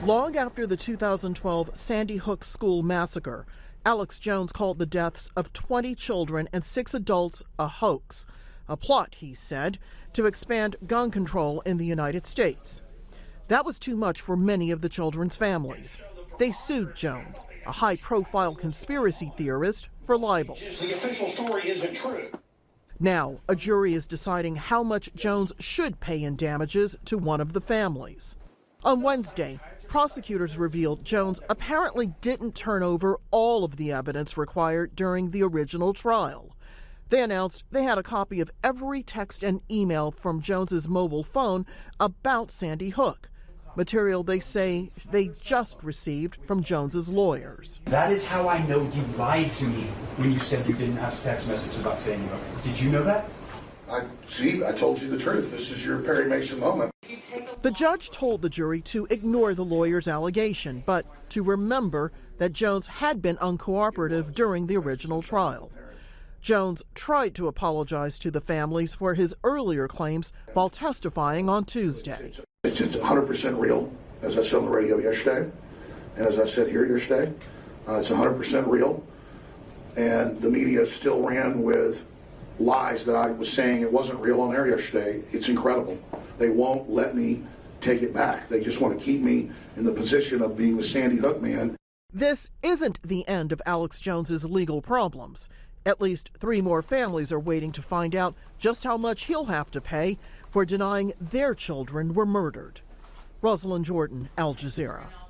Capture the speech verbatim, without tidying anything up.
Long after the two thousand twelve Sandy Hook school massacre, Alex Jones called the deaths of twenty children and six adults a hoax, a plot, he said, to expand gun control in the United States. That was too much for many of the children's families. They sued Jones, a high-profile conspiracy theorist, for libel. The official story isn't true. Now, a jury is deciding how much Jones should pay in damages to one of the families. On Wednesday, prosecutors revealed Jones apparently didn't turn over all of the evidence required during the original trial. They announced they had a copy of every text and email from Jones's mobile phone about Sandy Hook, material they say they just received from Jones's lawyers. That is how I know you lied to me when you said you didn't have text messages about Sandy Hook. Did you know that? I see, I told you the truth. This is your Perry Mason moment. The judge told the jury to ignore the lawyer's allegation, but to remember that Jones had been uncooperative during the original trial. Jones tried to apologize to the families for his earlier claims while testifying on Tuesday. It's one hundred percent real, as I said on the radio yesterday, and as I said here yesterday. Uh, it's one hundred percent real, and the media still ran with lies that I was saying it wasn't real on air yesterday. It's incredible. They won't let me take it back. They just want to keep me in the position of being the Sandy Hook man. This isn't the end of Alex Jones's legal problems. At least three more families are waiting to find out just how much he'll have to pay for denying their children were murdered. Rosalind Jordan, Al Jazeera.